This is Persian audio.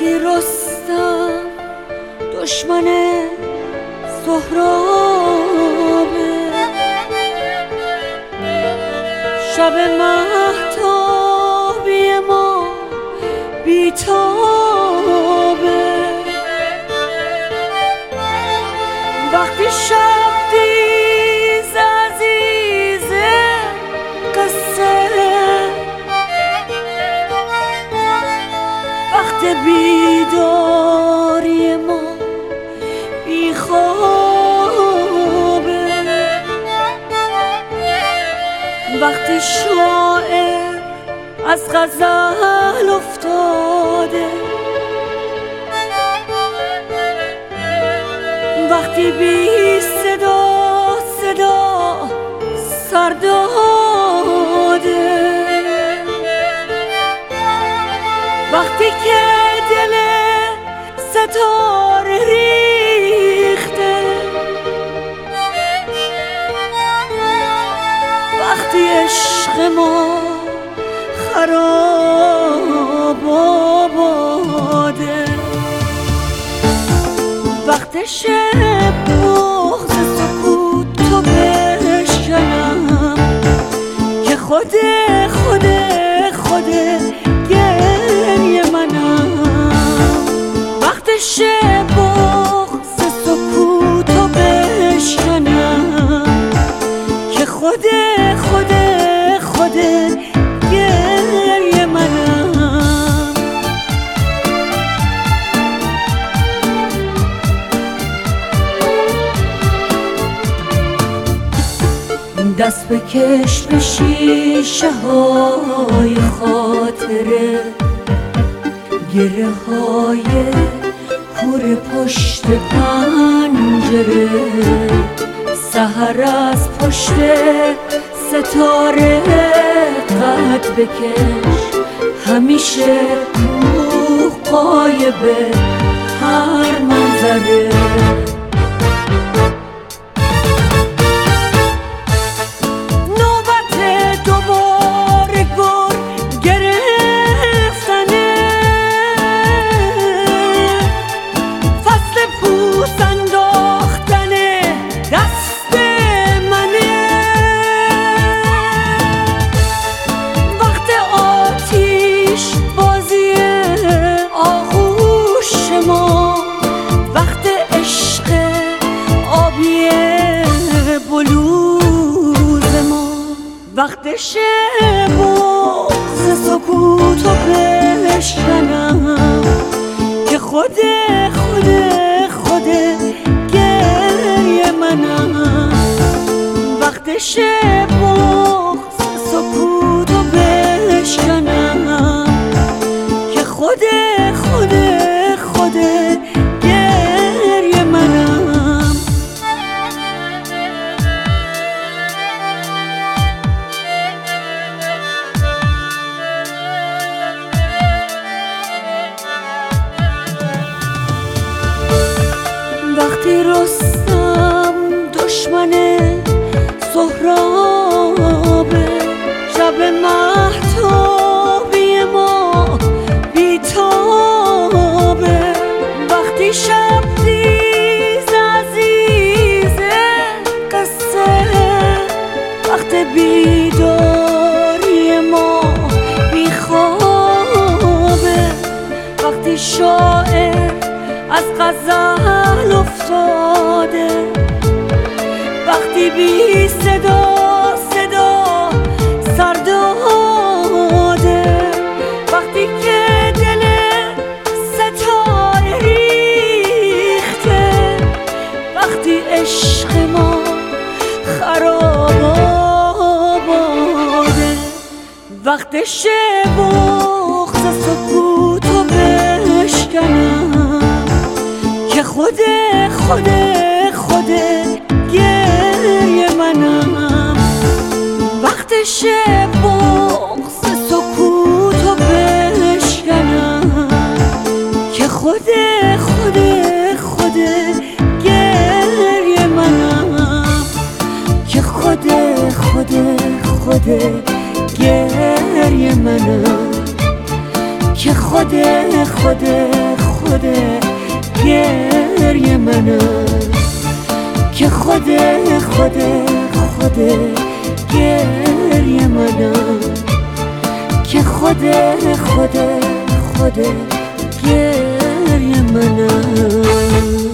وقتی رستم دشمن سهرابه، شب مهتابی ما بیتابه، وقتی شب دیز عزیزه قصه، وقت بیداری ما بیخوابه، وقتی شاعر از غزل افتاده، وقتی بی صدا سر داده، وقتی که دل ستاره ریخته، وقتی عشق ما خراب آباده، وقت شب بغض سکوت تو بشکنم که خود گریه منم، وقت شب بغض سکوت تو بشکنم که خود گریه منم. دست بکش به شیشه های خاطره، گره های کور پشت پنجره، سحر از پشت ستاره قد بکش، همیشه روح غایبه هر منظره. وقت شب بغض سکوت رو بشکنم که خود گریه منم، وقت شب بغض سکوت رو بشکنم که خود گریه منم. وقتی رستم دشمن سهرابه، شب مهتابی ما بیتابه، وقتی شب دیز عزیزه قصه، وقت بیداری ما بیخوابه، وقتی شاعر از غزل افتاده، وقتی بی صدا سر داده، وقتی که دل ستاره ریخته، وقتی عشق ما خراب آباده، وقت شب بغض سکوت رو بشکنم که خود گریه منم، وقت شب بغض سکوت رو بشکنم که خود گریه منم، که خود گریه منم، که خود گریه منم که خود گریه منم که خود گریه منم